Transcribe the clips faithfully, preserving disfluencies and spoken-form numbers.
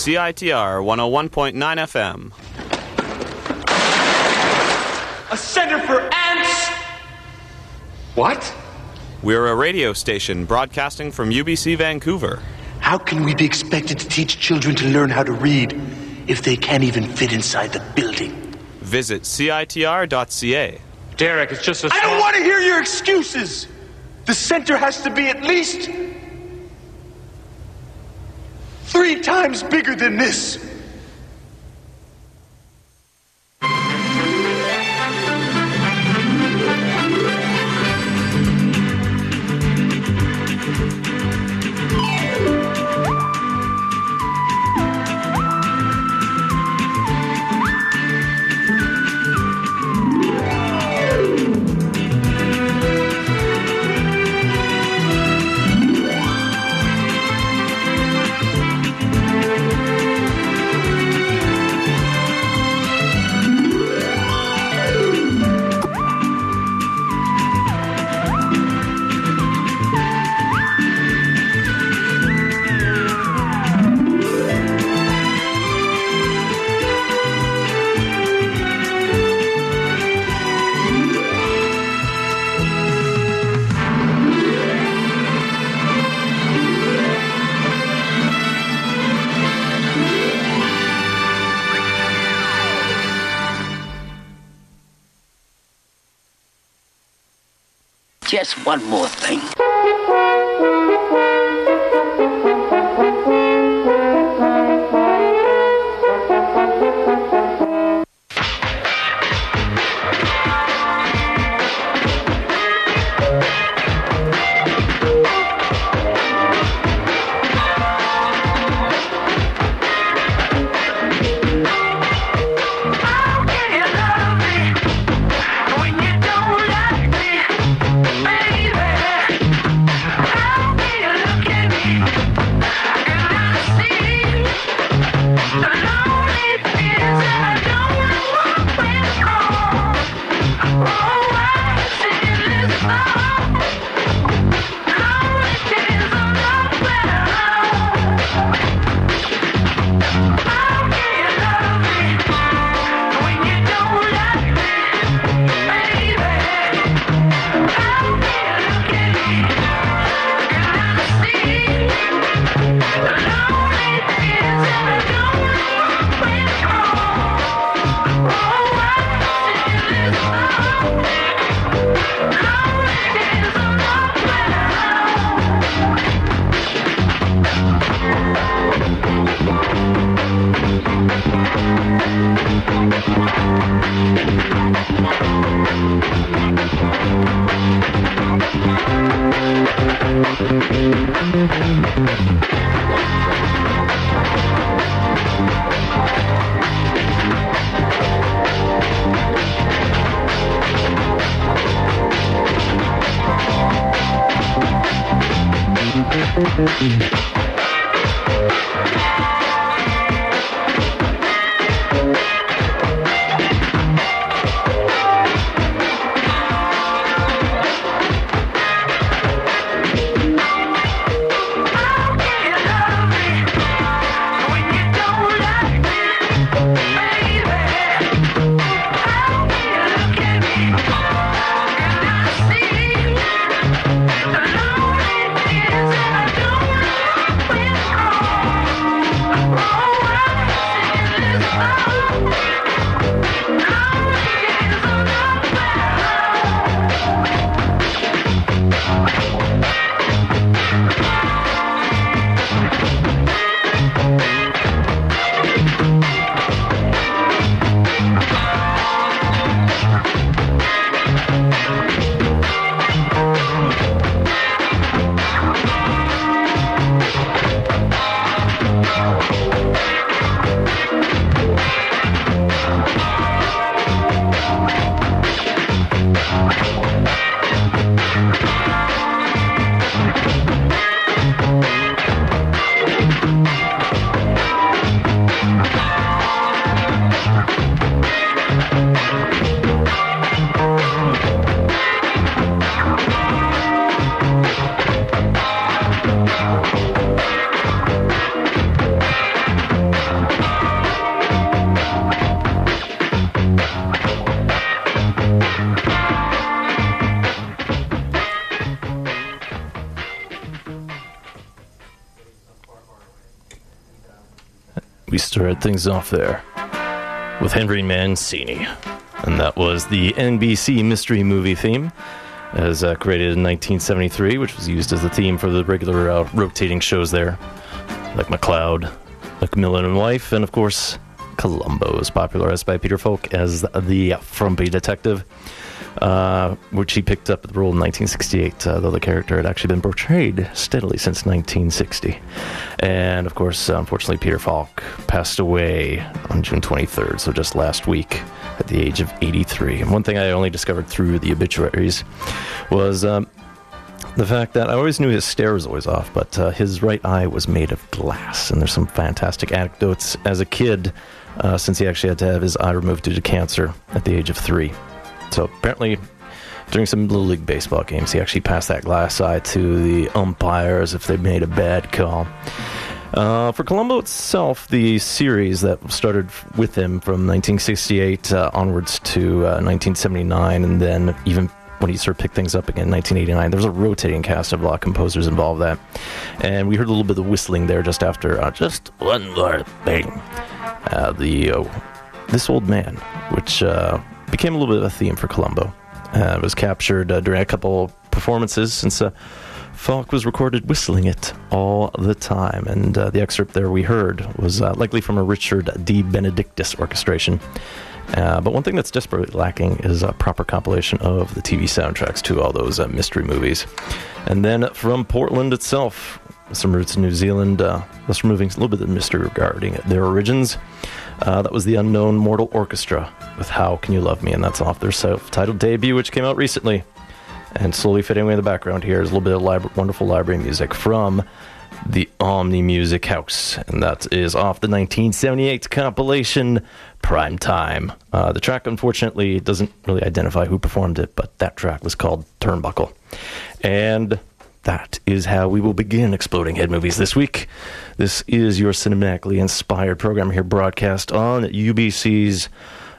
C I T R one oh one point nine F M. A center for ants? What? We're a radio station broadcasting from U B C Vancouver. How can we be expected to teach children to learn how to read if they can't even fit inside the building? Visit C I T R dot C A. Derek, it's just a... I don't want to hear your excuses! The center has to be at least three times bigger than this. Just one more thing. Started things off there with Henry Mancini, and that was the N B C mystery movie theme, as uh, created in nineteen seventy-three, which was used as the theme for the regular uh, rotating shows there, like McCloud, Macmillan and Wife, and of course Columbo, is popularized by Peter Falk as the frumpy detective, uh, which he picked up the role in nineteen sixty-eight, uh, though the character had actually been portrayed steadily since nineteen sixty. And of course, unfortunately, Peter Falk passed away on June twenty-third, so just last week, at the age of eighty-three. And one thing I only discovered through the obituaries was um, the fact that I always knew his stare was always off, but uh, his right eye was made of glass. And there's some fantastic anecdotes as a kid, uh, since he actually had to have his eye removed due to cancer at the age of three. So apparently, during some Little League Baseball games, he actually passed that glass eye to the umpires if they made a bad call. Uh, for Columbo itself, the series that started with him from nineteen sixty-eight uh, onwards to uh, nineteen seventy-nine, and then even when he sort of picked things up again in nineteen eighty-nine, there was a rotating cast of a lot of composers involved in that. And we heard a little bit of whistling there just after uh, Just One More Thing. Uh, the uh, This Old Man, which uh, became a little bit of a theme for Columbo. Uh, it was captured uh, during a couple performances, since uh, Falk was recorded whistling it all the time. And uh, the excerpt there we heard was uh, likely from a Richard D. Benedictus orchestration. Uh, but one thing that's desperately lacking is a proper compilation of the T V soundtracks to all those uh, mystery movies. And then from Portland itself, some roots in New Zealand, uh, thus removing a little bit of the mystery regarding their origins. Uh, that was the Unknown Mortal Orchestra with How Can You Love Me, and that's off their self-titled debut, which came out recently. And slowly fading away in the background here is a little bit of libra- wonderful library music from the Omni Music House, and that is off the nineteen seventy-eight compilation Prime Time. Uh, the track, unfortunately, doesn't really identify who performed it, but that track was called Turnbuckle. And that is how we will begin Exploding Head Movies this week. This is your cinematically inspired program here, broadcast on U B C's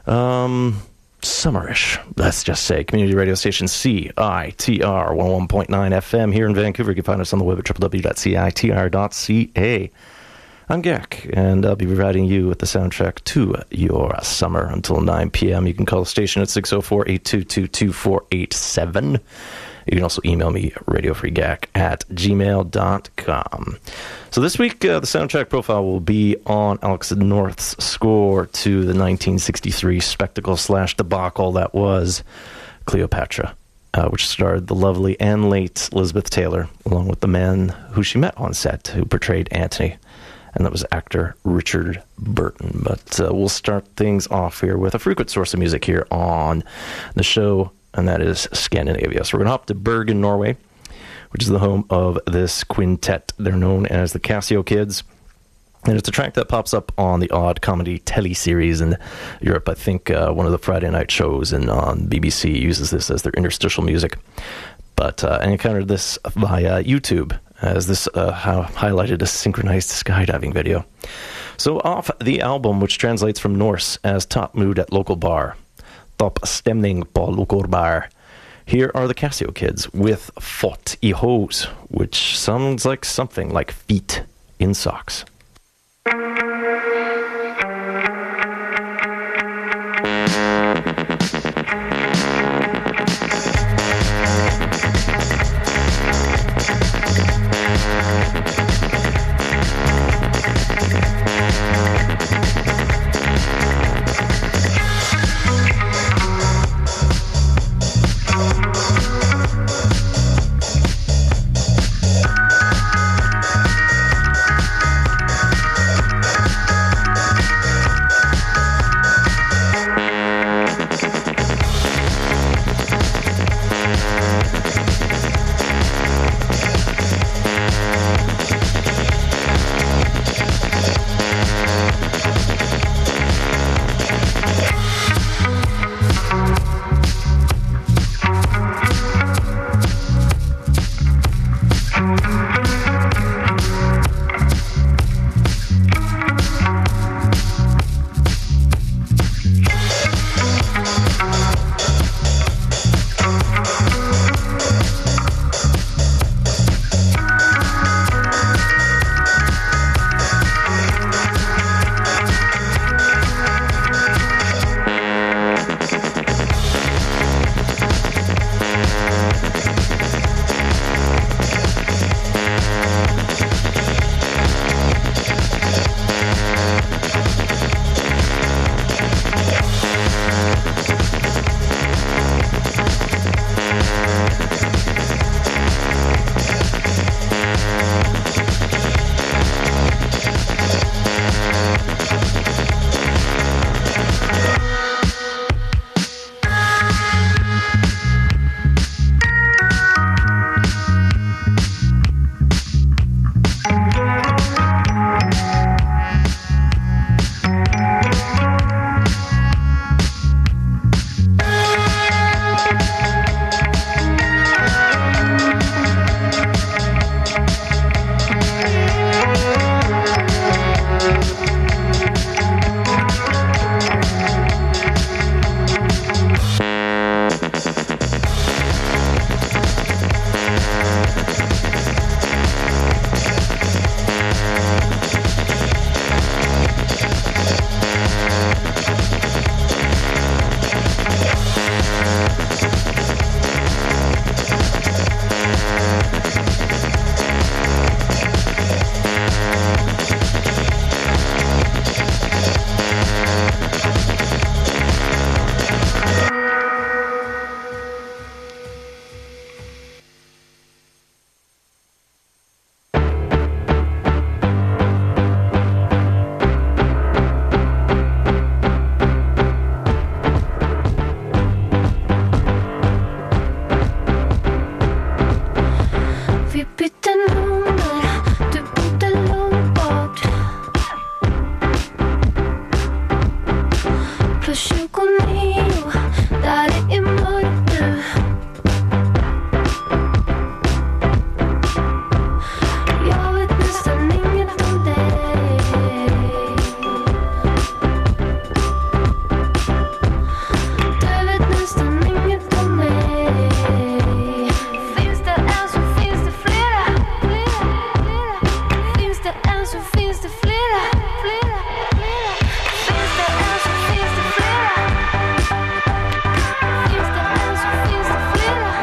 um, summerish, let's just say, community radio station C I T R one oh one point nine F M here in Vancouver. You can find us on the web at w w w dot c i t r dot c a. I'm Gak, and I'll be providing you with the soundtrack to your summer until nine p.m. You can call the station at six oh four, eight two two, two four eight seven. You can also email me, radiofreegak at gmail dot com. So this week, uh, the soundtrack profile will be on Alex North's score to the nineteen sixty-three spectacle slash debacle that was Cleopatra, uh, which starred the lovely and late Elizabeth Taylor, along with the man who she met on set, who portrayed Antony, and that was actor Richard Burton. But uh, we'll start things off here with a frequent source of music here on the show, and that is Scandinavia. So we're going to hop to Bergen, Norway, which is the home of this quintet. They're known as the Casio Kids, and it's a track that pops up on the odd comedy teleseries in Europe. I think uh, one of the Friday night shows in, on B B C uses this as their interstitial music. But uh, I encountered this via YouTube, as this uh, highlighted a synchronized skydiving video. So off the album, which translates from Norse as Top Mood at Local Bar, Top Stemning på Local Bar, here are the Casio Kids with Fot I Hose, which sounds like something like feet in socks. mío, där det är mörkt nu. Jag vet nästan inget om dig. Du vet nästan inget om mig. Finns det en så finns det flera. Finns det en så finns det flera. Finns det en så finns det flera. Finns det en så finns det flera.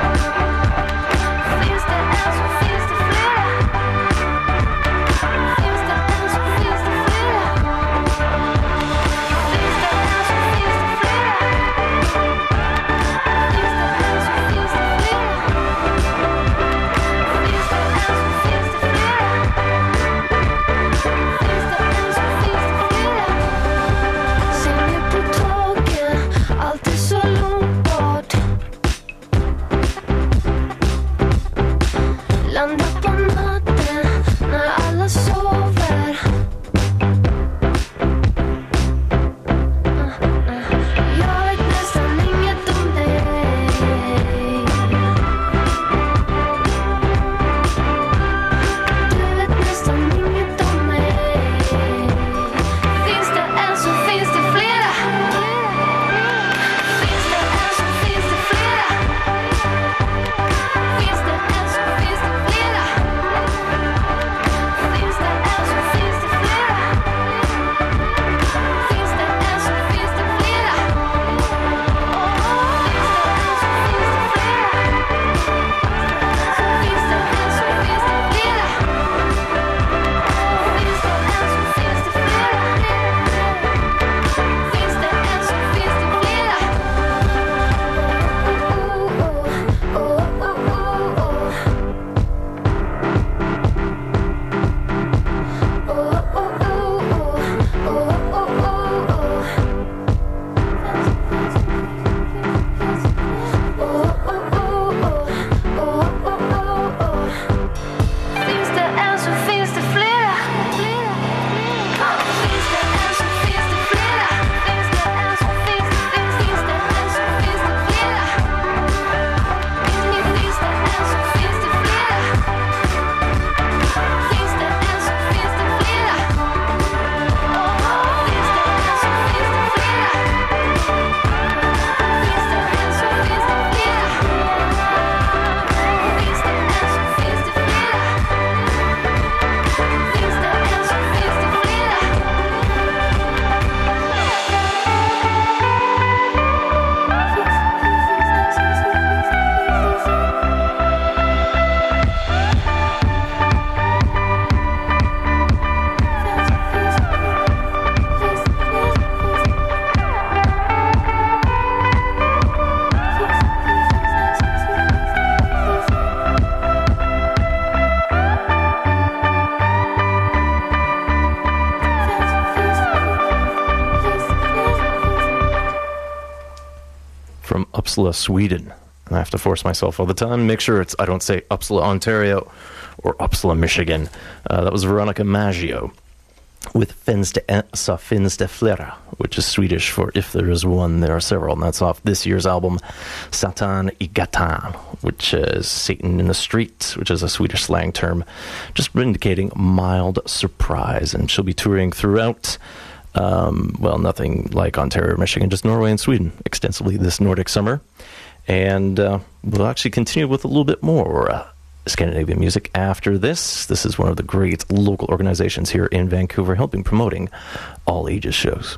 Finns det en så finns det flera. Finns det en så finns det flera. Finns det en så finns det flera. Finns det en så finns det flera. Finns det en så finns det flera. Finns det en så finns det flera. Ser ner på taket, allt är så långt bort. Landar på natten när alla sover. Jag vet nästan inget om dig. Du vet nästan inget om mig. Finns det en så finns det flera. Finns det en så finns det flera. Finns det en så finns det flera. Finns det en så finns det flera. Finns det en så finns det flera. Finns det en så finns det flera. Finns det en så finns det flera. Finns det en så finns det flera. Oh, oh, oh, oh, oh. Oh, oh, oh, oh, oh, oh, oh. Finns det en så finns det flera. Finns det en så finns det flera. Finns det en så finns det finns finns det en så finns det flera. Finns det en så finns det flera. Finns det en så finns det flera. Finns det en så finns det flera. Finns det en så finns det flera. Finns det en så finns det flera. Finns det en så finns det flera. From Uppsala, Sweden. And I have to force myself all the time. Make sure it's I don't say Uppsala, Ontario, or Uppsala, Michigan. Uh, that was Veronica Maggio with Finns det en så finns det flera, which is Swedish for if there is one, there are several. And that's off this year's album, Satan i gatan, which is Satan in the Street, which is a Swedish slang term, just indicating mild surprise. And she'll be touring throughout Um, well, nothing like Ontario, Michigan, just Norway and Sweden extensively this Nordic summer. And uh, we'll actually continue with a little bit more uh, Scandinavian music after this. This is one of the great local organizations here in Vancouver helping promoting all ages shows.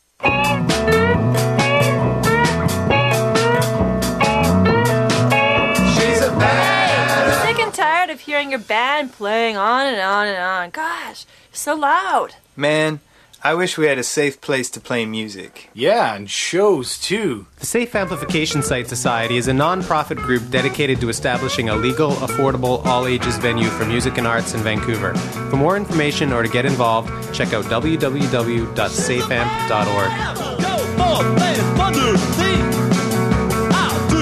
Sick and tired of hearing your band playing on and on and on. Gosh, so loud. Man, I wish we had a safe place to play music. Yeah, and shows too. The Safe Amplification Site Society is a non-profit group dedicated to establishing a legal, affordable, all-ages venue for music and arts in Vancouver. For more information or to get involved, check out w w w dot safe amp dot org.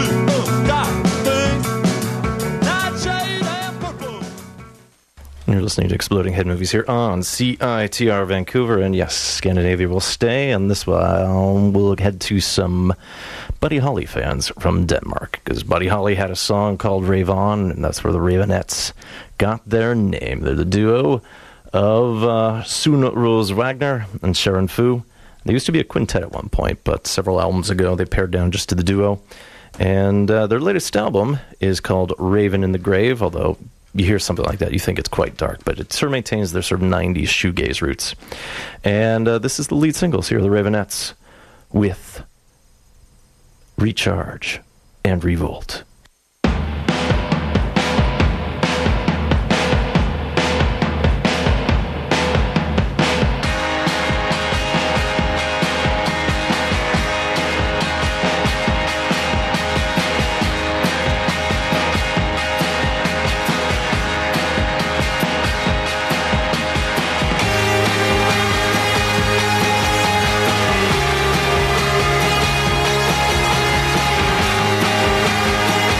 You're listening to Exploding Head Movies here on C I T R Vancouver. And yes, Scandinavia will stay. And this while we'll head to some Buddy Holly fans from Denmark. Because Buddy Holly had a song called Rave On, and that's where the Ravenettes got their name. They're the duo of uh, Sune Rose Wagner and Sharon Fu. They used to be a quintet at one point, but several albums ago they pared down just to the duo. And uh, their latest album is called Raven in the Grave, although you hear something like that, you think it's quite dark, but it sort of maintains their sort of nineties shoegaze roots. And uh, this is the lead singles here, the Ravenettes, with Recharge and Revolt. Thank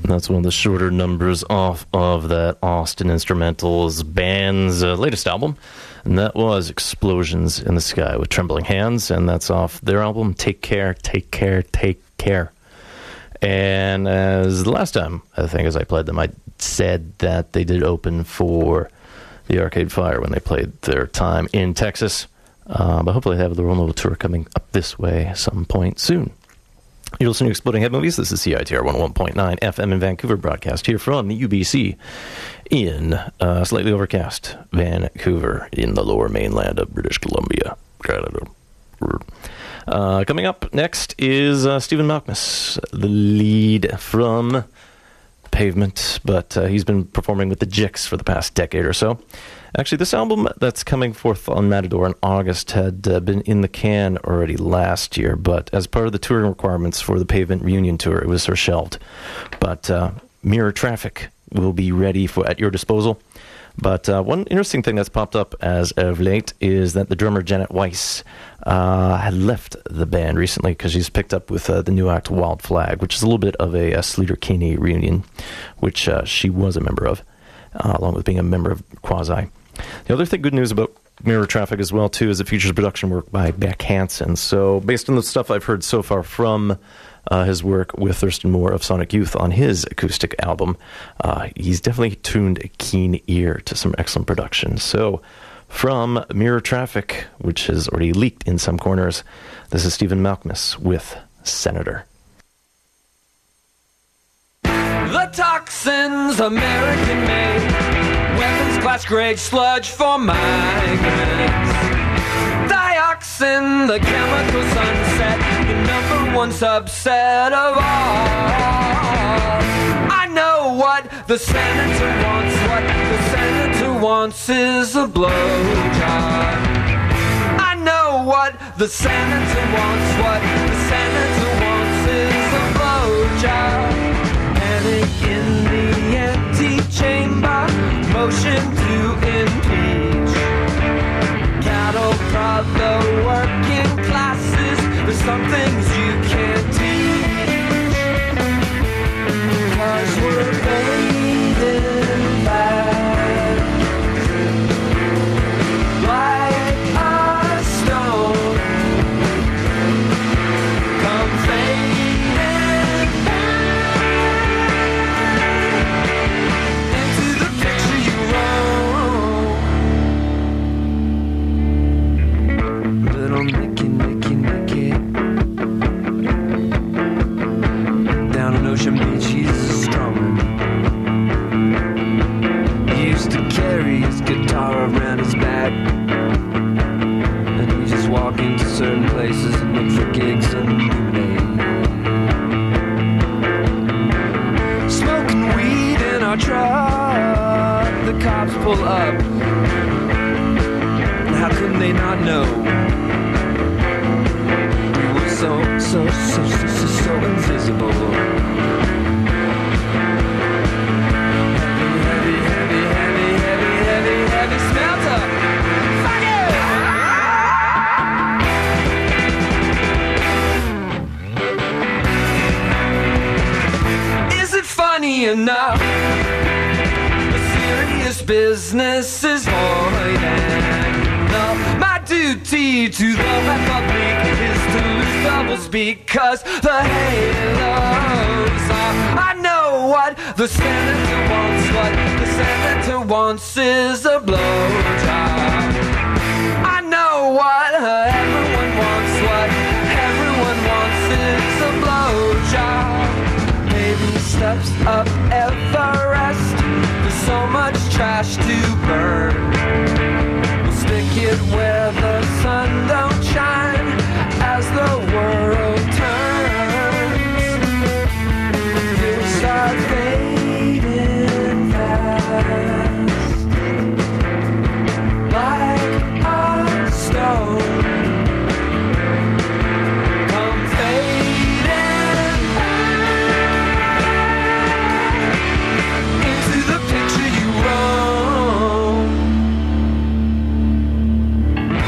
That's one of the shorter numbers off of that Austin Instrumentals band's uh, latest album, and that was Explosions in the Sky with Trembling Hands, and that's off their album Take Care, Take Care, Take Care. And as the last time, I think, as I played them, I said that they did open for the Arcade Fire when they played their time in Texas, uh, but hopefully they have the Romo tour coming up this way some point soon. You're listening to Exploding Head Movies. This is C I T R one oh one point nine F M in Vancouver, broadcast here from the U B C in uh, slightly overcast Vancouver in the lower mainland of British Columbia, Canada. Uh, coming up next is uh, Stephen Malkmus, the lead from Pavement, but uh, he's been performing with the Jicks for the past decade or so. Actually, this album that's coming forth on Matador in August had uh, been in the can already last year, but as part of the touring requirements for the Pavement reunion tour, it was sort of shelved. But uh, Mirror Traffic will be ready for at your disposal. But uh, one interesting thing that's popped up as of late is that the drummer Janet Weiss uh, had left the band recently because she's picked up with uh, the new act Wild Flag, which is a little bit of a, a Sleater-Kinney reunion, which uh, she was a member of, uh, along with being a member of Quasi. The other thing, good news about Mirror Traffic as well, too, is it features production work by Beck Hansen. So based on the stuff I've heard so far from uh, his work with Thurston Moore of Sonic Youth on his acoustic album, uh, he's definitely tuned a keen ear to some excellent production. So from Mirror Traffic, which has already leaked in some corners, this is Stephen Malkmus with Senator. The toxins, American made. Weapons class grade sludge for migrants. Dioxin, the chemical sunset, the number one subset of all. I know what the senator wants. What the senator wants is a blowjob. I know what the senator wants. What the senator wants is a blowjob. Panic in the antechamber. Motion to impeach. Cattle prod the working classes. There's some things you can't teach. Cause we're fading back like a stone. Come fading back into the picture you wrote. Little Nicky, Nicky, Nicky. Down in Ocean Beach, he's strumming. He used to carry his guitar around his back, and he just walk into certain places and look for gigs and illuminate. Smoking weed in our truck, the cops pull up. How couldn't they not know? We were so, so, so, so, so, so invisible. Heavy, heavy, heavy, heavy, heavy, heavy, smelter. Fuck it! Is it funny enough? The serious business is void and enough. My duty to the Republic is to lose double speak, cause the halos are. I know what the senator wants. What the senator wants is a blowjob. I know what everyone wants. What everyone wants is a blowjob. Baby steps up Everest. There's so much trash to burn. Stick it where the sun don't shine as the world turns. You'll start fading fast like a stone. Come fading back into the picture you wrote.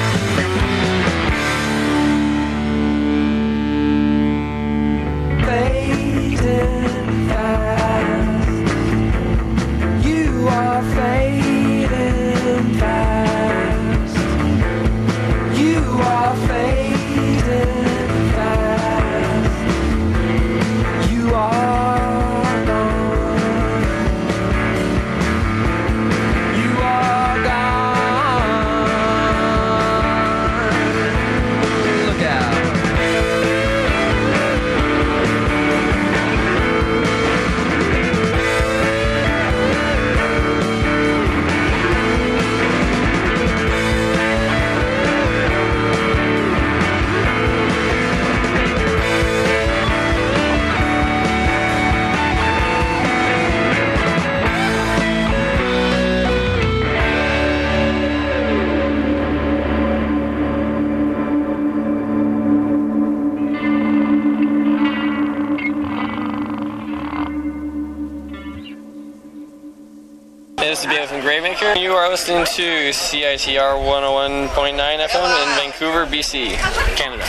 This is Bailey from Gravemaker. You are listening to C I T R one oh one point nine F M in Vancouver, B C, Canada.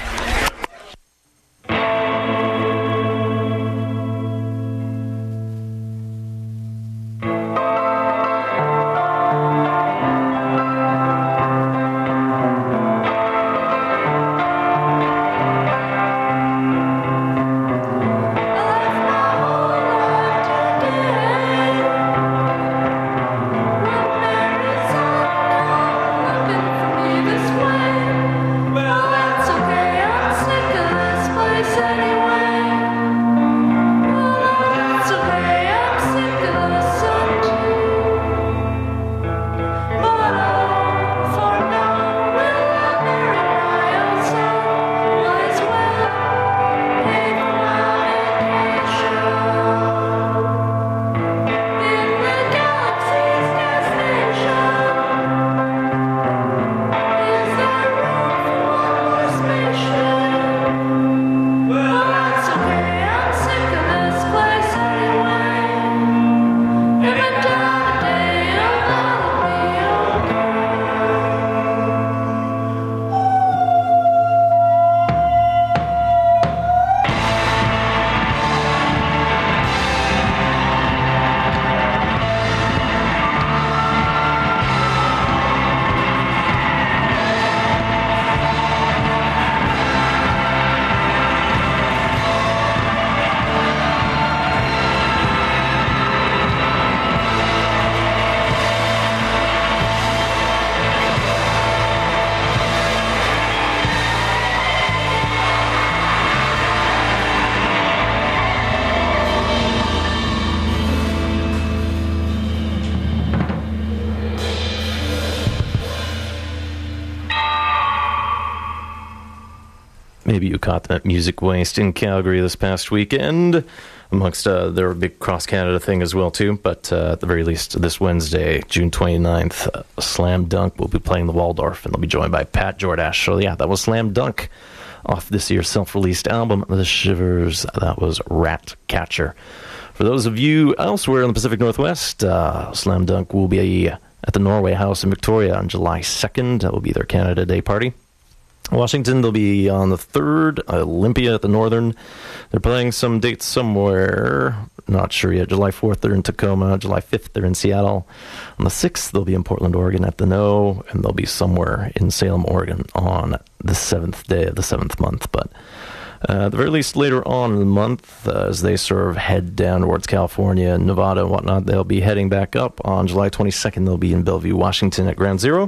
Maybe you caught them at Music Waste in Calgary this past weekend. Amongst uh, their big cross-Canada thing as well, too. But uh, at the very least, this Wednesday, June twenty-ninth, uh, Slam Dunk will be playing the Waldorf, and they'll be joined by Pat Jordash. So, yeah, that was Slam Dunk off this year's self-released album, The Shivers. That was Rat Catcher. For those of you elsewhere in the Pacific Northwest, uh, Slam Dunk will be at the Norway House in Victoria on July second. That will be their Canada Day party. Washington, they'll be on the third. Olympia at the Northern. They're playing some dates somewhere. Not sure yet. July fourth, they're in Tacoma. July fifth, they're in Seattle. On the sixth, they'll be in Portland, Oregon at the No. And they'll be somewhere in Salem, Oregon on the seventh day of the seventh month. But uh, at the very least, later on in the month, uh, as they sort of head down towards California and Nevada and whatnot, they'll be heading back up. On July twenty-second, they'll be in Bellevue, Washington at Ground Zero.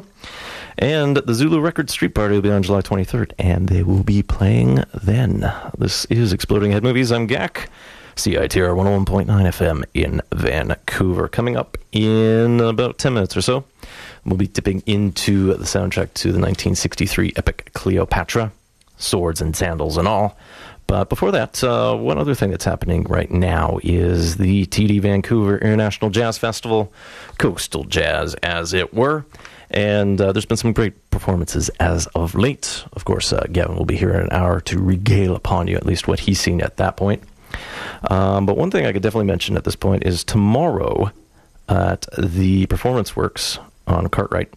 And the Zulu Record Street Party will be on July twenty-third, and they will be playing then. This is Exploding Head Movies. I'm Gak, C I T R one oh one point nine F M in Vancouver. Coming up in about ten minutes or so, we'll be dipping into the soundtrack to the nineteen sixty-three epic Cleopatra, swords and sandals and all. But before that, uh, one other thing that's happening right now is the T D Vancouver International Jazz Festival, Coastal Jazz as it were. And uh, there's been some great performances as of late. Of course, uh, Gavin will be here in an hour to regale upon you at least what he's seen at that point. Um, but one thing I could definitely mention at this point is tomorrow at the Performance Works on Cartwright,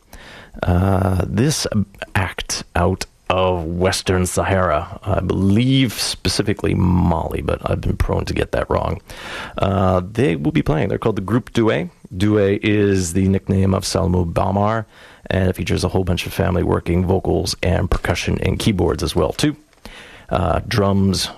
uh, this act out of Western Sahara, I believe specifically Mali, but I've been prone to get that wrong. Uh, they will be playing. They're called the Groupe Douay. Douay is the nickname of Salmo Bamar, and it features a whole bunch of family working vocals and percussion and keyboards as well, too. Uh, drums,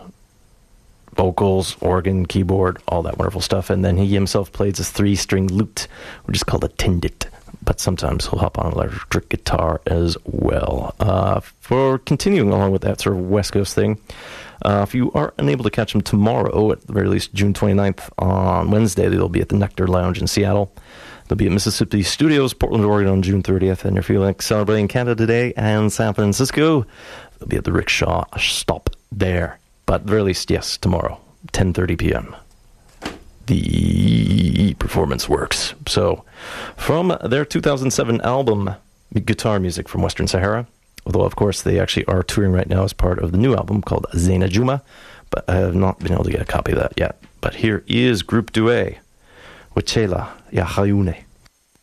vocals, organ, keyboard, all that wonderful stuff. And then he himself plays his three-string lute, which is called a tindit. But sometimes he'll hop on an electric guitar as well. Uh, for continuing along with that sort of West Coast thing, uh, if you are unable to catch him tomorrow, at the very least June twenty-ninth, on Wednesday, they'll be at the Nectar Lounge in Seattle. They'll be at Mississippi Studios, Portland, Oregon on June thirtieth. And if you're like celebrating Canada Day and San Francisco, they'll be at the Rickshaw Stop there. But at the very least, yes, tomorrow, ten thirty p.m. The Performance Works. So, from their two thousand seven album, Guitar Music from Western Sahara, although, of course, they actually are touring right now as part of the new album called Zena Juma, but I have not been able to get a copy of that yet. But here is Groupe Douay, Wachela Yahayune.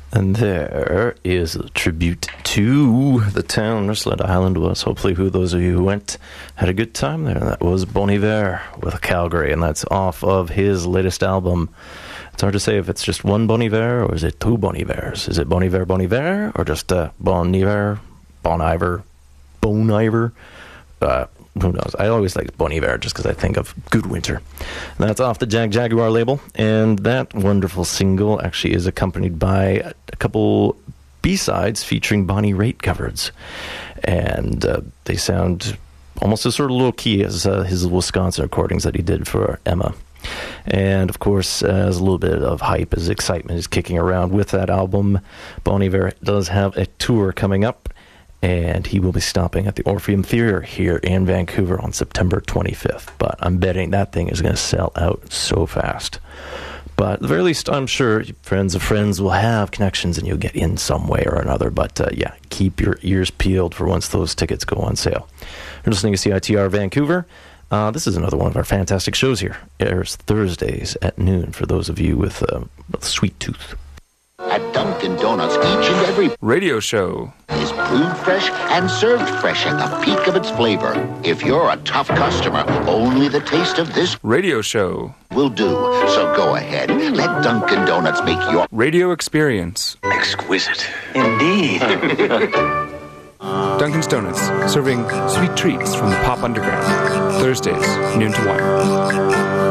And there is a tribute to the town Russellhead Island was. Hopefully, who those of you who went had a good time there. That was Bon Iver with Calgary, and that's off of his latest album. It's hard to say if it's just one Bon Iver or is it two Bon Ivers. Is it Bon Iver, Bon Iver, or just uh, Bon Iver, Bon Iver, Bon Iver? Uh, who knows? I always like Bon Iver just because I think of Good Winter. And that's off the Jag Jaguar label, and that wonderful single actually is accompanied by a couple B-sides featuring Bonnie Raitt covers, and uh, they sound almost as sort of low-key as uh, his Wisconsin recordings that he did for Emma. And of course, as a little bit of hype, as excitement is kicking around with that album, Bon Iver does have a tour coming up, and he will be stopping at the Orpheum Theatre here in Vancouver on September twenty-fifth. But I'm betting that thing is going to sell out so fast. But at the very least, I'm sure friends of friends will have connections and you'll get in some way or another. But uh, yeah, keep your ears peeled for once those tickets go on sale. You're listening to C I T R Vancouver. Uh, this is another one of our fantastic shows here. It airs Thursdays at noon for those of you with uh, a sweet tooth. At Dunkin' Donuts, each and every radio show is brewed fresh and served fresh at the peak of its flavor. If you're a tough customer, only the taste of this radio show will do. So go ahead, let Dunkin' Donuts make your radio experience exquisite. Indeed. Dunkin's Donuts, serving sweet treats from the pop underground. Thursdays, noon to one.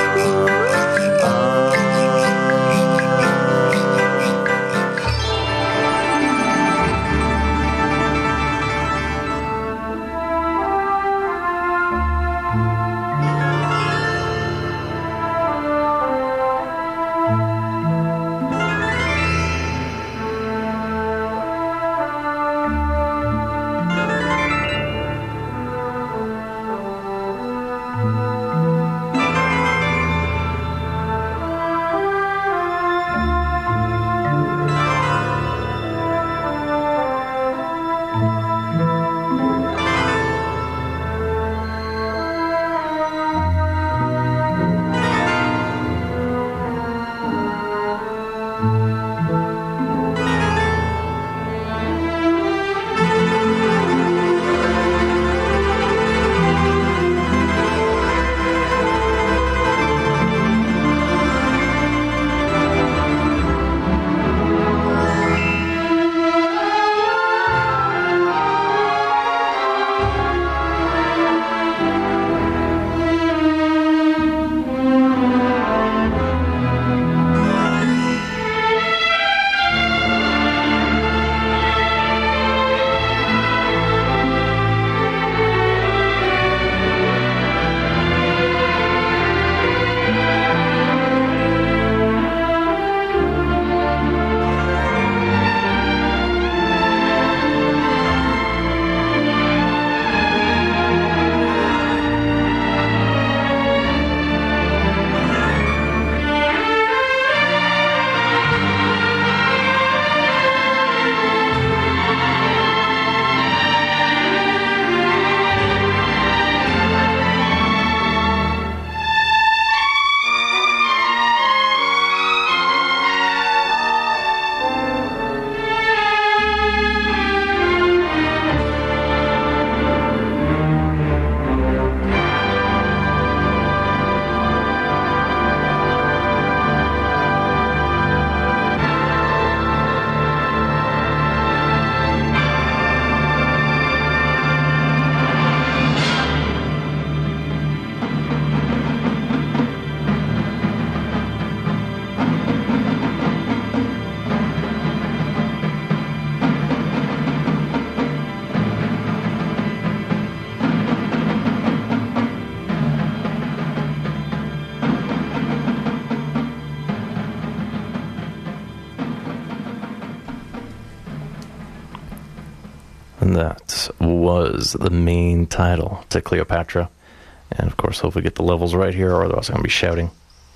That was the main title to Cleopatra. And of course, hopefully get the levels right here, or otherwise I'm going to be shouting.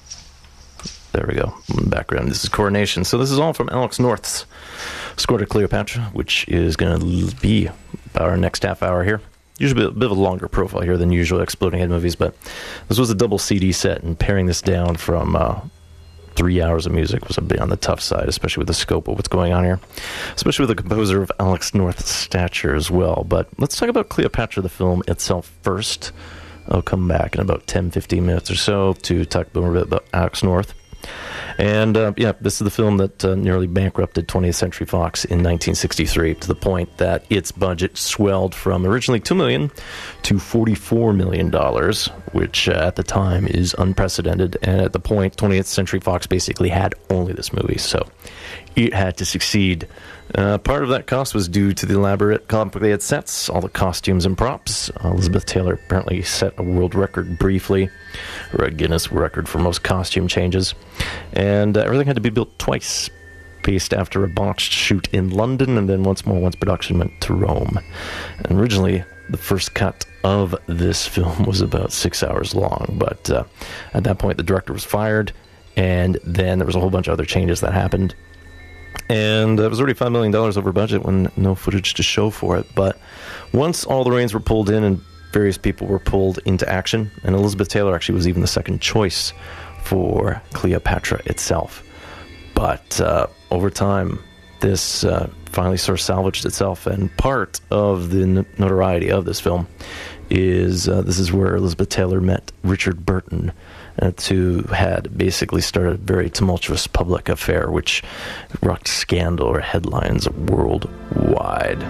There we go. In the background, this is Coronation. So this is all from Alex North's score to Cleopatra, which is going to be our next half hour here. Usually a bit of a longer profile here than usual Exploding Head movies, but this was a double C D set, and paring this down from uh, three hours of music was a bit on the tough side, especially with the scope of what's going on here, especially with the composer of Alex North's stature as well. But let's talk about Cleopatra, the film itself, first. I'll come back in about ten, fifteen minutes or so to talk more about Alex North. And, uh, yeah, this is the film that uh, nearly bankrupted twentieth Century Fox in nineteen sixty-three to the point that its budget swelled from originally two million dollars to forty-four million dollars, which uh, at the time is unprecedented. And at the point, twentieth Century Fox basically had only this movie, so it had to succeed. Uh, part of that cost was due to the elaborate, complicated sets, all the costumes and props. Uh, Elizabeth Taylor apparently set a world record briefly, or a Guinness record for most costume changes. And uh, everything had to be built twice, paced after a botched shoot in London, and then once more once production went to Rome. And originally, the first cut of this film was about six hours long, but uh, at that point, the director was fired, and then there was a whole bunch of other changes that happened. And it was already five million dollars over budget when no footage to show for it. But once all the reins were pulled in and various people were pulled into action, and Elizabeth Taylor actually was even the second choice for Cleopatra itself. But uh, over time, this uh, finally sort of salvaged itself. And part of the n- notoriety of this film is uh, this is where Elizabeth Taylor met Richard Burton, uh, who had basically started a very tumultuous public affair, which rocked scandal or headlines worldwide.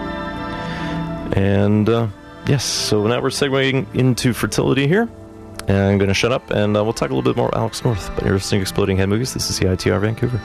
And uh, yes, so now we're segueing into fertility here. And I'm going to shut up, and uh, we'll talk a little bit more Alex North. But you're listening to Exploding Head Movies. This is C I T R Vancouver.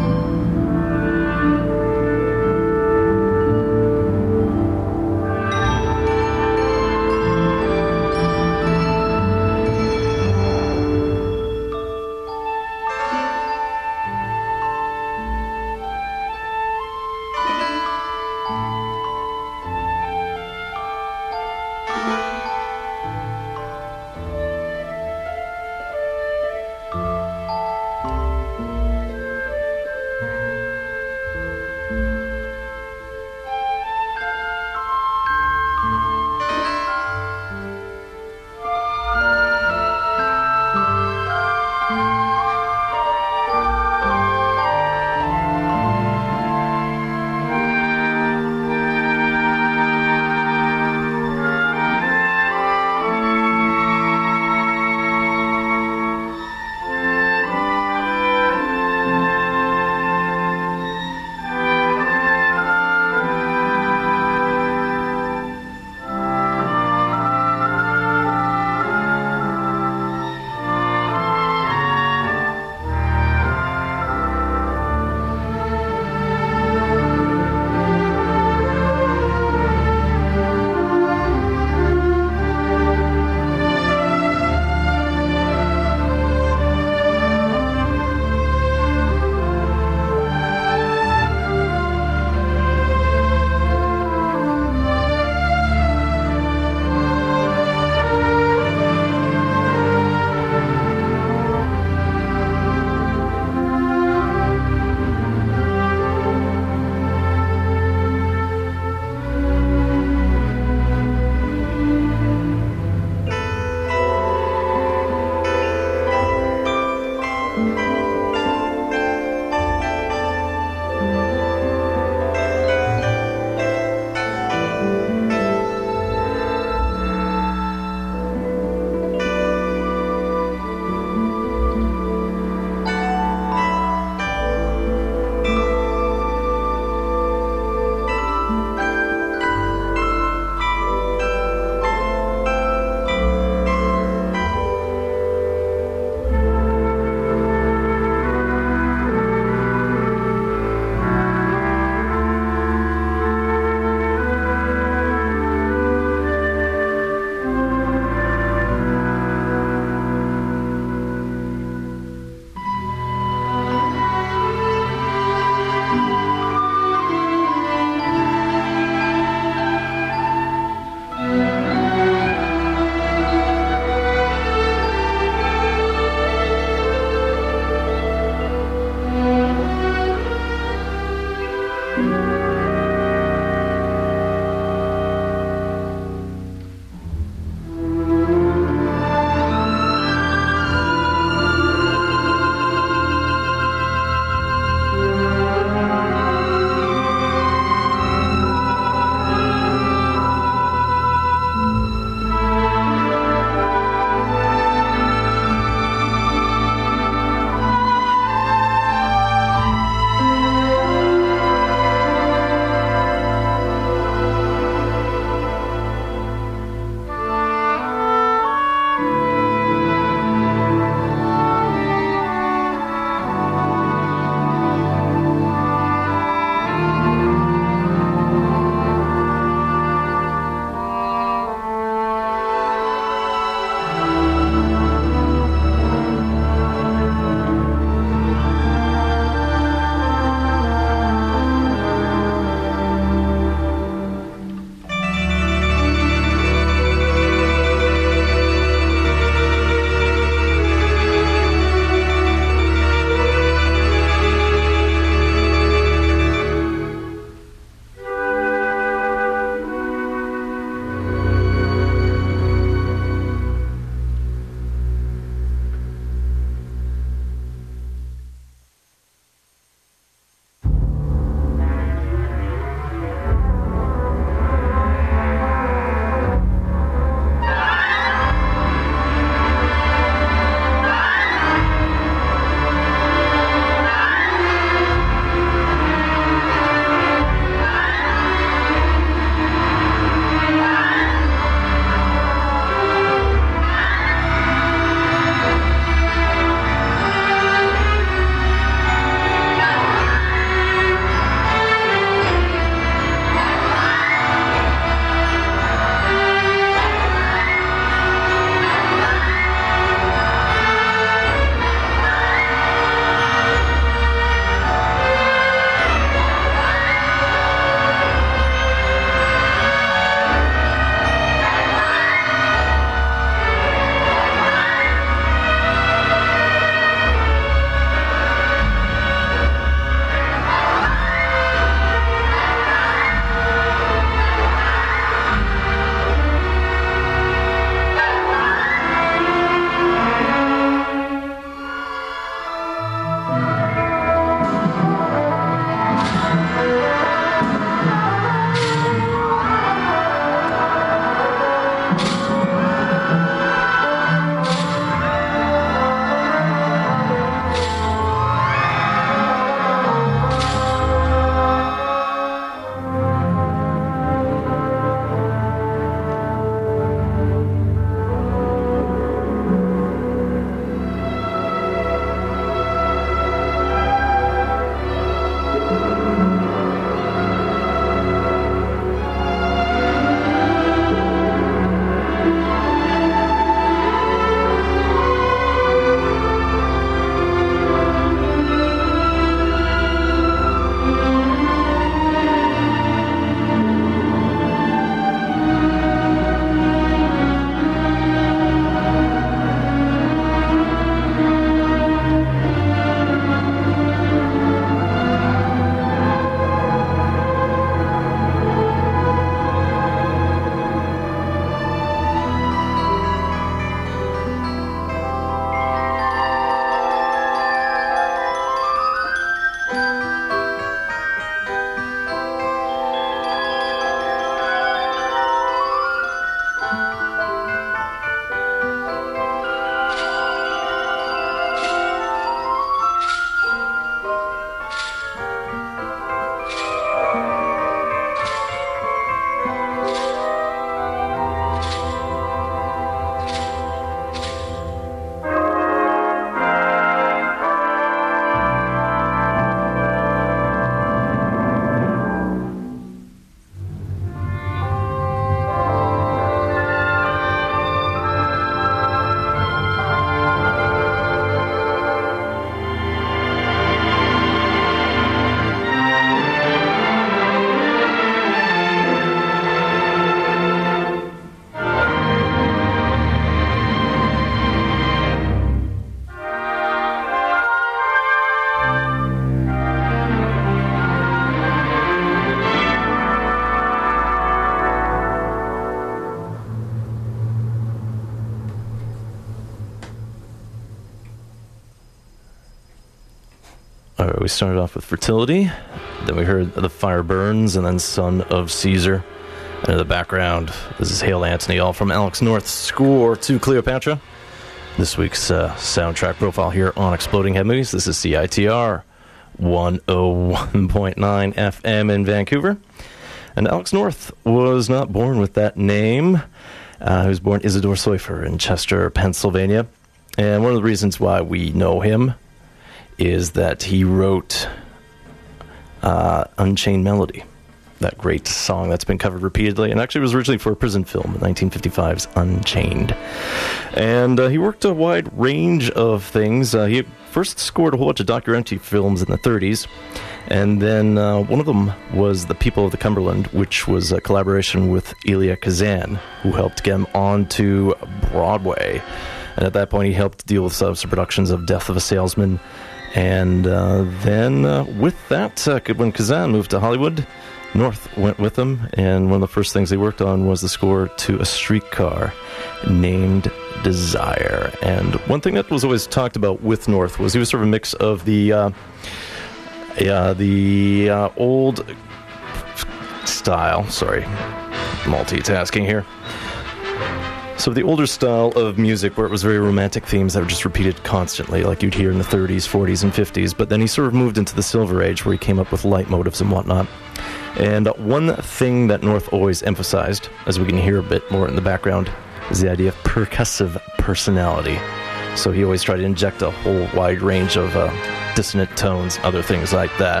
All right, we started off with Fertility, then we heard The Fire Burns, and then Son of Caesar. And in the background, this is Hale Anthony, all from Alex North's score to Cleopatra. This week's uh, soundtrack profile here on Exploding Head Movies. This is C I T R one oh one point nine F M in Vancouver. And Alex North was not born with that name. Uh, he was born Isidore Seufer in Chester, Pennsylvania. And one of the reasons why we know him is that he wrote uh, Unchained Melody, that great song that's been covered repeatedly, and actually was originally for a prison film, nineteen fifty-five's Unchained. And uh, he worked a wide range of things. Uh, he first scored a whole bunch of documentary films in the thirties, and then uh, one of them was The People of the Cumberland, which was a collaboration with Elia Kazan, who helped get him onto Broadway. And at that point, he helped deal with some productions of Death of a Salesman. And uh, then uh, with that, uh, when Kazan moved to Hollywood, North went with him, and one of the first things they worked on was the score to A Streetcar Named Desire. And one thing that was always talked about with North was he was sort of a mix of the uh, uh, the uh, old style, sorry, multitasking here. So the older style of music where it was very romantic themes that were just repeated constantly, like you'd hear in the thirties, forties, and fifties, but then he sort of moved into the Silver Age where he came up with light motives and whatnot. And one thing that North always emphasized, as we can hear a bit more in the background, is the idea of percussive personality. So he always tried to inject a whole wide range of uh, dissonant tones, other things like that.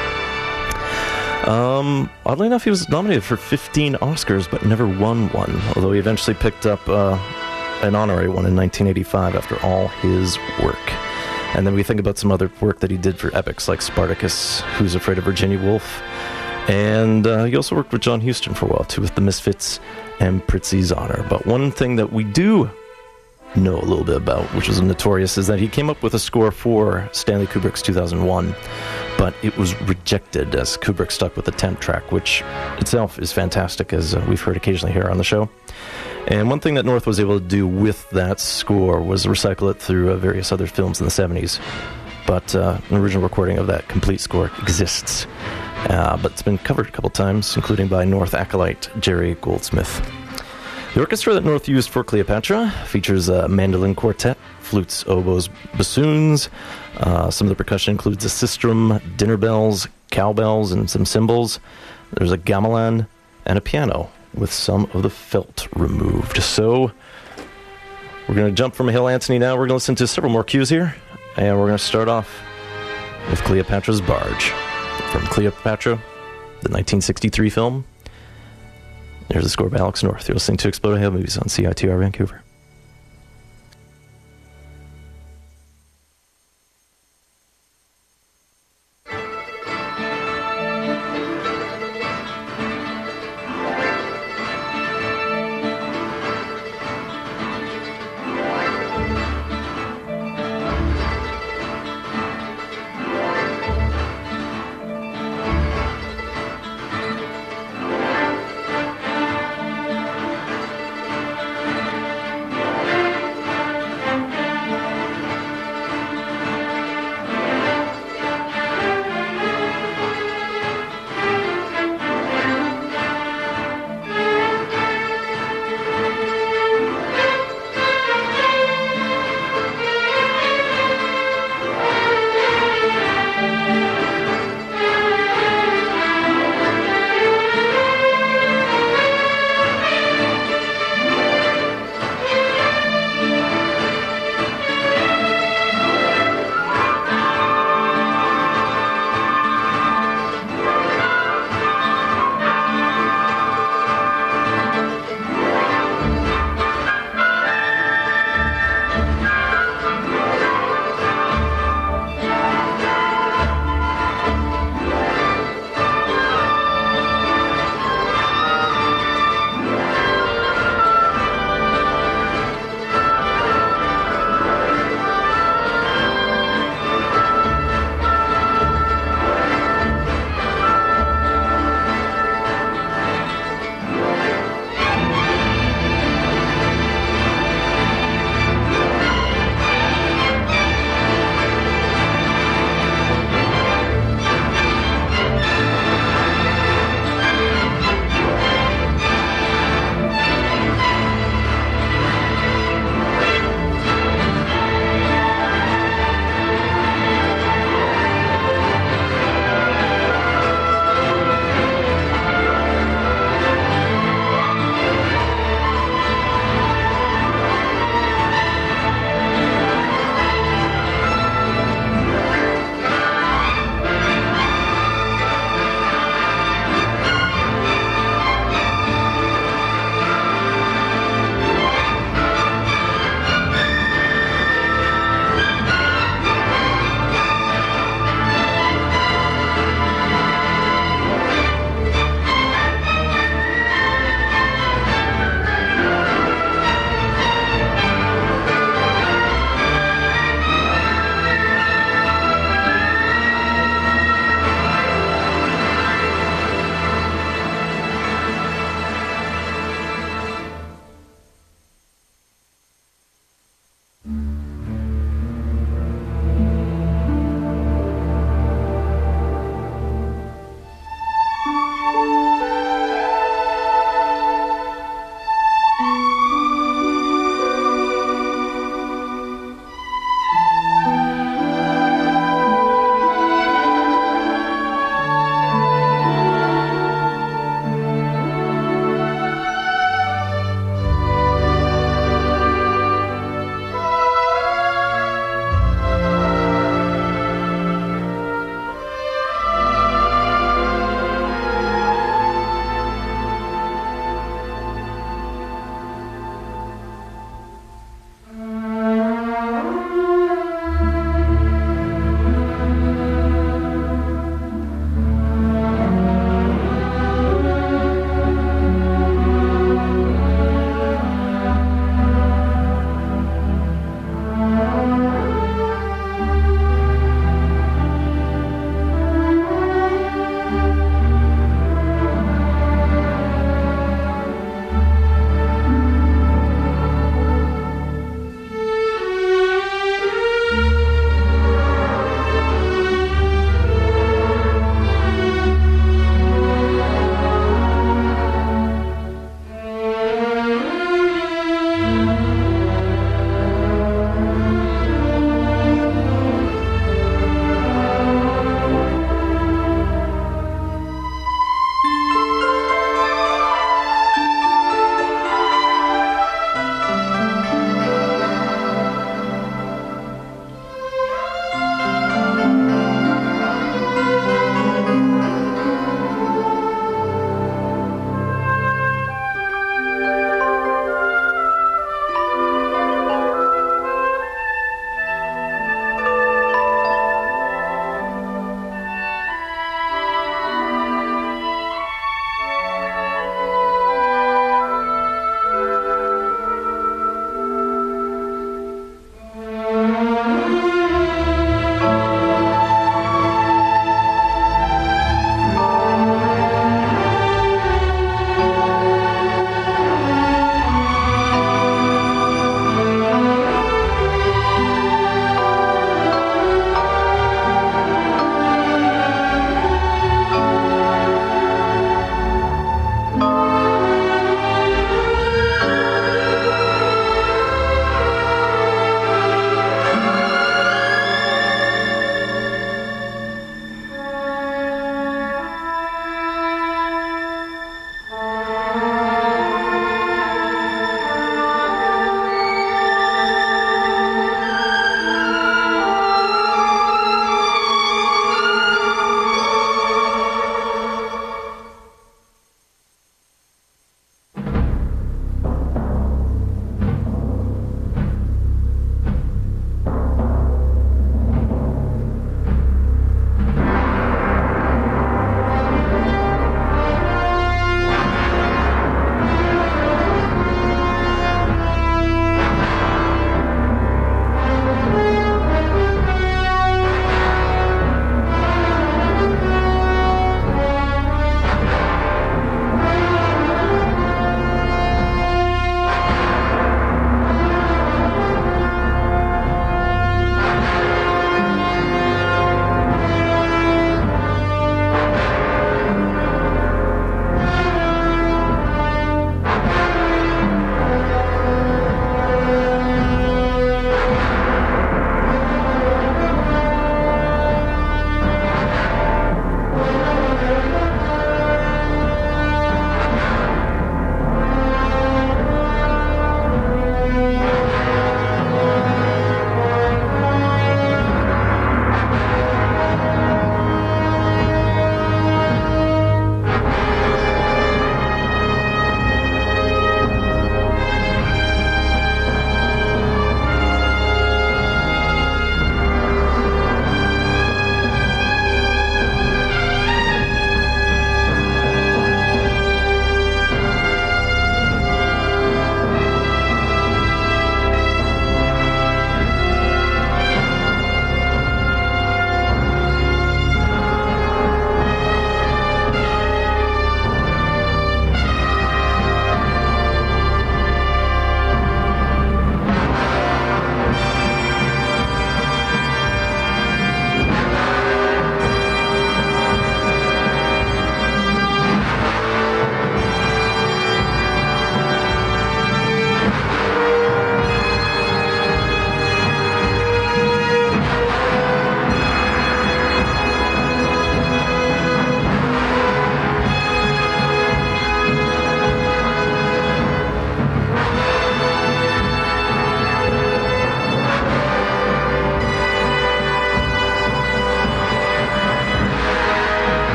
Um, oddly enough, he was nominated for fifteen Oscars, but never won one, although he eventually picked up uh, an honorary one in nineteen eighty-five after all his work. And then we think about some other work that he did for epics like Spartacus, Who's Afraid of Virginia Woolf, and uh, he also worked with John Huston for a while, too, with The Misfits and Prizzi's Honor. But one thing that we do know a little bit about, which is notorious, is that he came up with a score for Stanley Kubrick's two thousand one, but it was rejected as Kubrick stuck with the tenth track, which itself is fantastic, as uh, we've heard occasionally here on the show. And one thing that North was able to do with that score was recycle it through uh, various other films in the seventies. But uh, an original recording of that complete score exists. Uh, but it's been covered a couple times, including by North acolyte Jerry Goldsmith. The orchestra that North used for Cleopatra features a mandolin quartet, flutes, oboes, bassoons. Uh, some of the percussion includes a sistrum, dinner bells, cowbells, and some cymbals. There's a gamelan and a piano with some of the felt removed. So we're going to jump from Hale Anthony now. We're going to listen to several more cues here, and we're going to start off with Cleopatra's Barge. From Cleopatra, the nineteen sixty-three film. There's a score by Alex North. You're listening to Exploding Head Movies on C I T R Vancouver.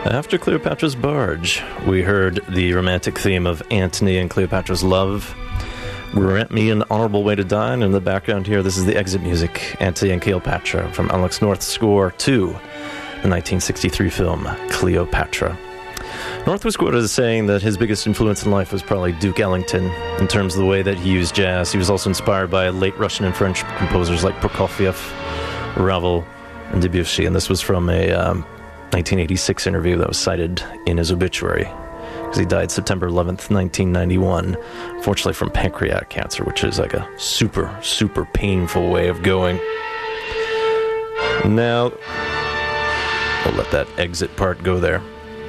After Cleopatra's Barge, we heard the romantic theme of Antony and Cleopatra's Love. Grant Me an Honorable Way to Die, and in the background here, this is the exit music, Antony and Cleopatra, from Alex North's score to the nineteen sixty-three film Cleopatra. North was quoted as saying that his biggest influence in life was probably Duke Ellington, in terms of the way that he used jazz. He was also inspired by late Russian and French composers like Prokofiev, Ravel, and Debussy, and this was from a um, nineteen eighty-six interview that was cited in his obituary, because he died September eleventh, nineteen ninety-one, unfortunately from pancreatic cancer, which is like a super, super painful way of going. Now, we'll let that exit part go there.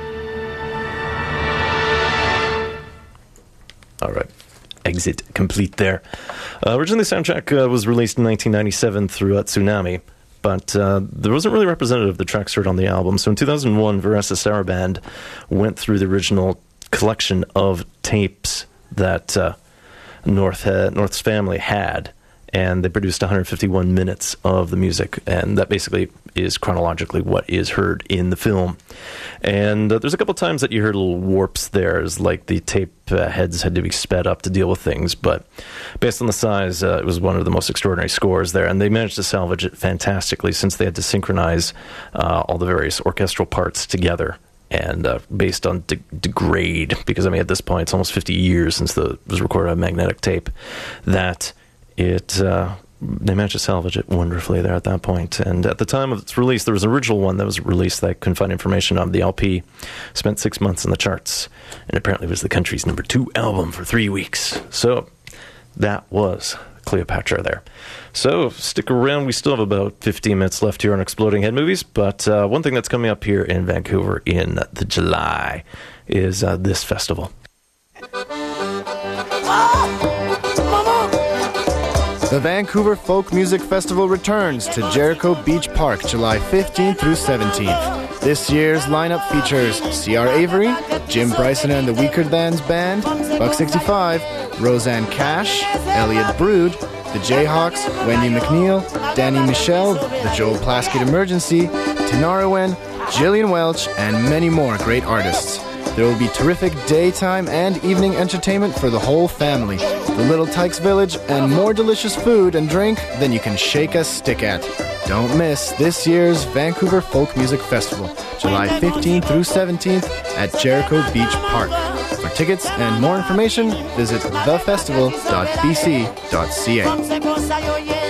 All right. Exit complete there. Uh, originally, the soundtrack uh, was released in nineteen ninety-seven through uh, Tsunami, but uh, there wasn't really representative of the tracks heard on the album. So in two thousand one, Varese Saraband went through the original collection of tapes that uh, North uh, North's family had, and they produced one hundred fifty-one minutes of the music, and that basically is chronologically what is heard in the film. And uh, there's a couple times that you heard little warps there, as like the tape uh, heads had to be sped up to deal with things, but based on the size, uh, it was one of the most extraordinary scores there, and they managed to salvage it fantastically, since they had to synchronize uh, all the various orchestral parts together. And uh, based on de- degrade, because I mean at this point it's almost fifty years since the, it was recorded on magnetic tape, that it uh, they managed to salvage it wonderfully there at that point. And at the time of its release, there was an original one that was released that I couldn't find information on. The L P spent six months in the charts, and apparently was the country's number two album for three weeks. So that was Cleopatra there. So stick around. We still have about fifteen minutes left here on Exploding Head Movies, but uh, one thing that's coming up here in Vancouver in the July is uh, this festival. The Vancouver Folk Music Festival returns to Jericho Beach Park July fifteenth through seventeenth. This year's lineup features C R Avery, Jim Bryson and the Weaker Thans Band, Buck sixty-five, Roseanne Cash, Elliot Brood, the Jayhawks, Wendy McNeil, Danny Michelle, the Joel Plaskett Emergency, Tinariwen, Jillian Welch, and many more great artists. There will be terrific daytime and evening entertainment for the whole family, the Little Tykes Village, and more delicious food and drink than you can shake a stick at. Don't miss this year's Vancouver Folk Music Festival, July fifteenth through seventeenth at Jericho Beach Park. For tickets and more information, visit the festival dot b c dot c a.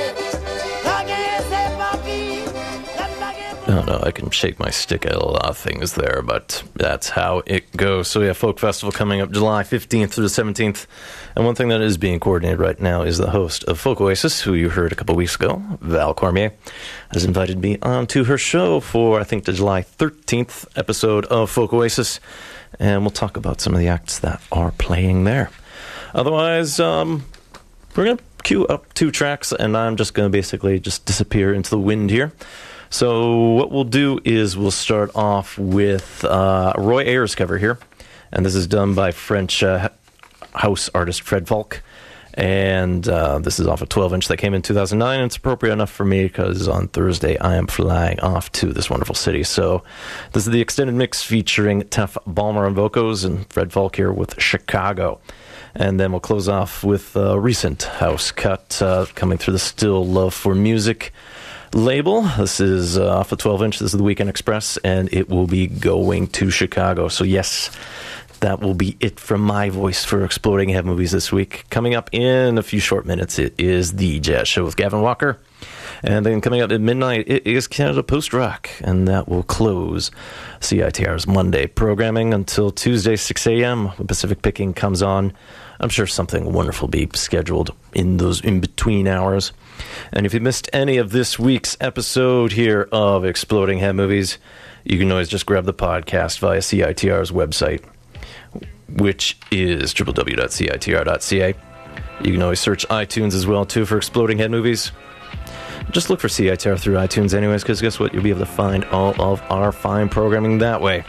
I don't know, I can shake my stick at a lot of things there, but that's how it goes. So yeah, Folk Festival coming up July fifteenth through the seventeenth. And one thing that is being coordinated right now is the host of Folk Oasis, who you heard a couple weeks ago, Val Cormier, has invited me on to her show for, I think, the July thirteenth episode of Folk Oasis. And we'll talk about some of the acts that are playing there. Otherwise, um, we're going to queue up two tracks, and I'm just going to basically just disappear into the wind here. So what we'll do is we'll start off with uh, Roy Ayers cover here, and this is done by French uh, house artist Fred Falk, and uh, this is off a twelve inch that came in two thousand nine, and it's appropriate enough for me because on Thursday I am flying off to this wonderful city. So this is the extended mix featuring Tef Balmer on vocals and Fred Falk here with Chicago. And then we'll close off with a recent house cut uh, coming through the Still Love for Music label. This is uh, off a twelve inch. This is the Weekend Express, and it will be going to Chicago. So yes, that will be it from my voice for Exploding Head Movies this week. Coming up in a few short minutes, it is the Jazz Show with Gavin Walker. And then coming up at midnight, it is Canada Post Rock, and that will close C I T R's Monday programming until Tuesday, six a.m. when Pacific Picking comes on. I'm sure something wonderful will be scheduled in those in-between hours. And if you missed any of this week's episode here of Exploding Head Movies, you can always just grab the podcast via C I T R's website, which is w w w dot c i t r dot c a. You can always search iTunes as well, too, for Exploding Head Movies. Just look for C I T R through iTunes anyways, because guess what? You'll be able to find all of our fine programming that way.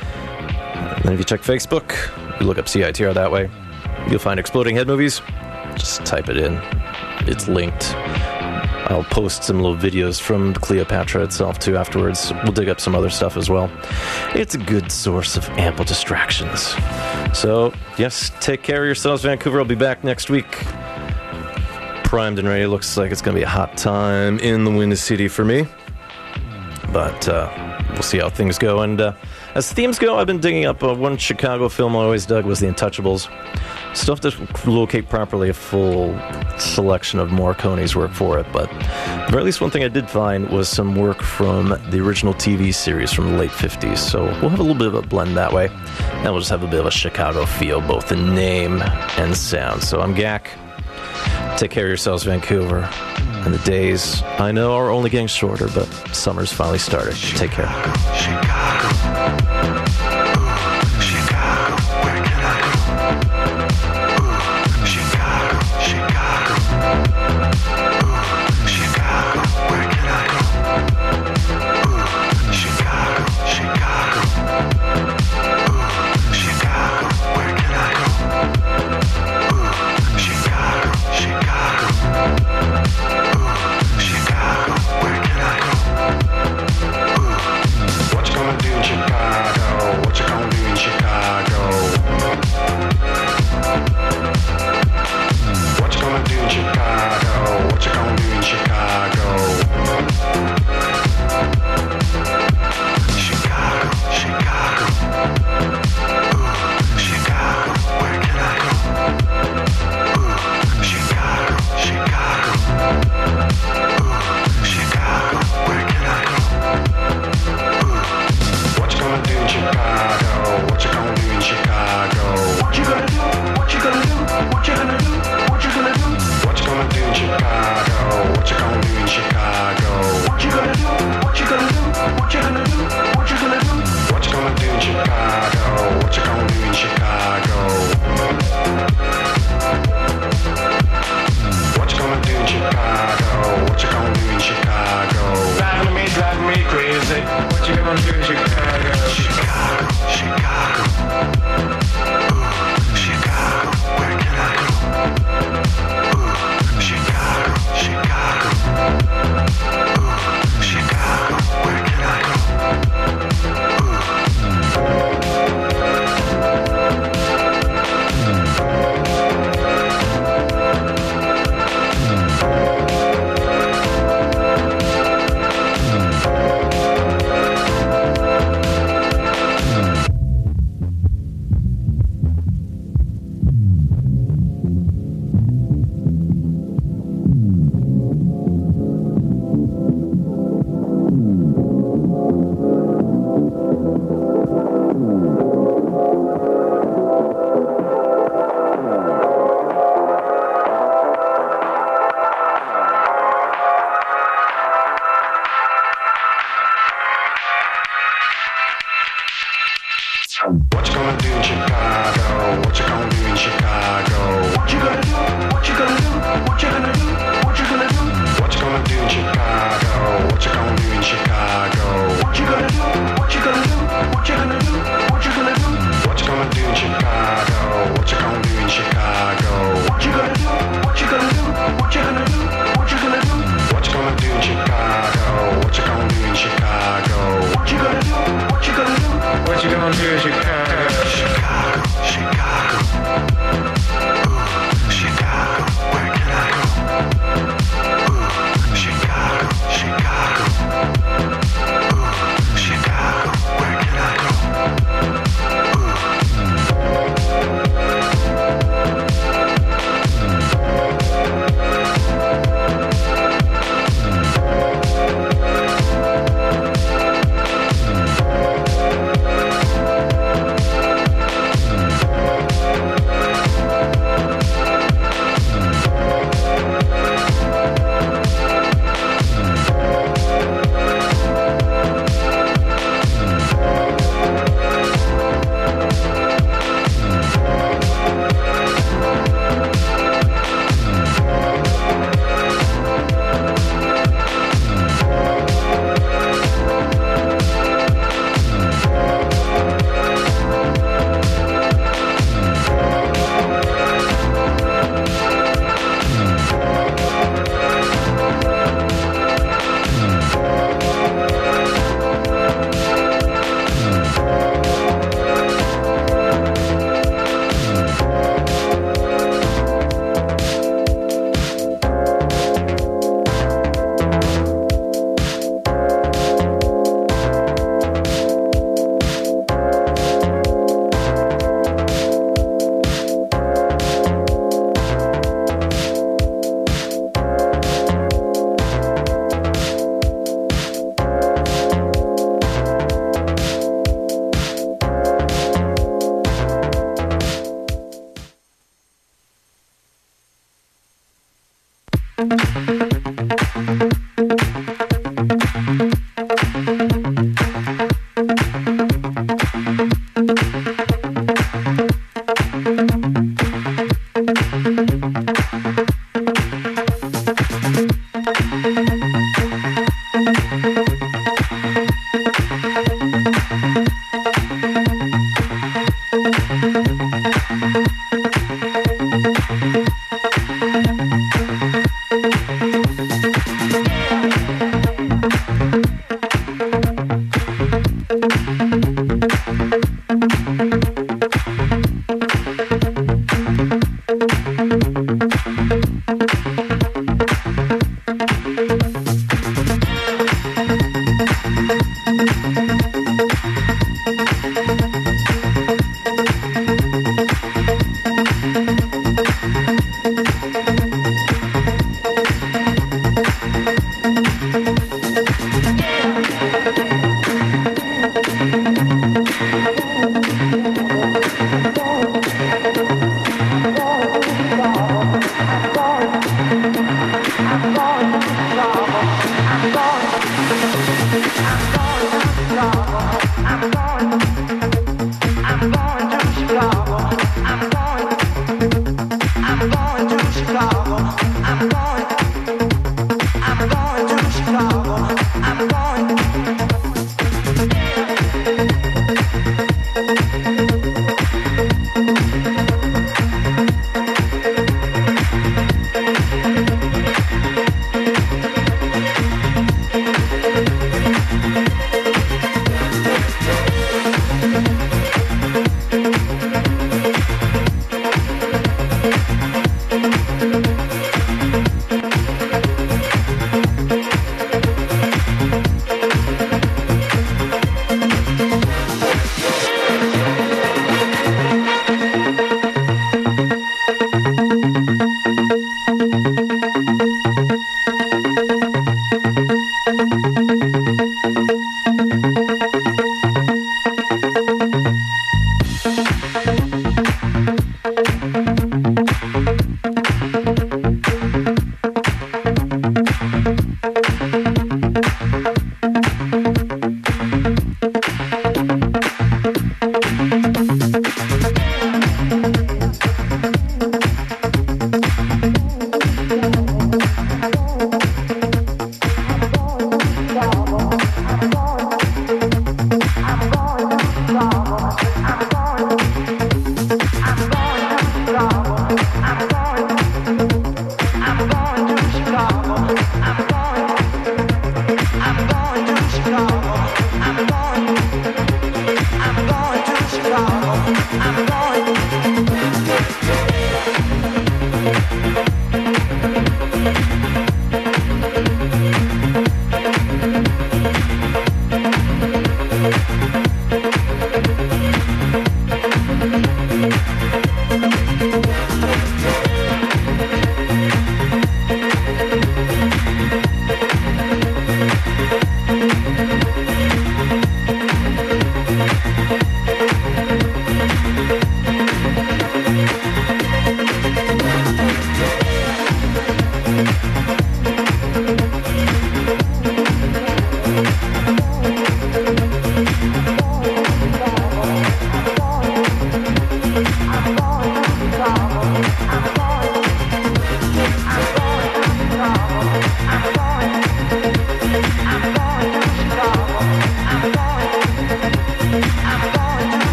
And then if you check Facebook, you look up C I T R that way, you'll find Exploding Head Movies. Just type it in. It's linked. I'll post some little videos from Cleopatra itself too afterwards. We'll dig up some other stuff as well. It's a good source of ample distractions. So, yes, take care of yourselves, Vancouver. I'll be back next week. Primed and ready. Looks like it's going to be a hot time in the Windy City for me. But uh, we'll see how things go. And uh, as themes go, I've been digging up uh, one Chicago film I always dug was The Untouchables. Still have to locate properly a full selection of Morricone's work for it, but at the very least one thing I did find was some work from the original T V series from the late fifties, so we'll have a little bit of a blend that way, and we'll just have a bit of a Chicago feel, both in name and sound. So I'm Gak. Take care of yourselves, Vancouver. And the days, I know, are only getting shorter, but summer's finally started. Take care. Chicago. What you gonna do in Chicago?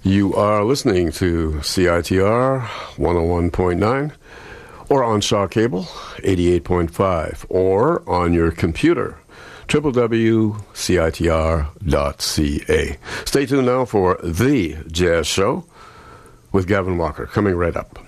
You are listening to C I T R one oh one point nine, or on Shaw Cable eighty-eight point five, or on your computer, w w w dot c i t r dot c a. Stay tuned now for The Jazz Show with Gavin Walker, coming right up.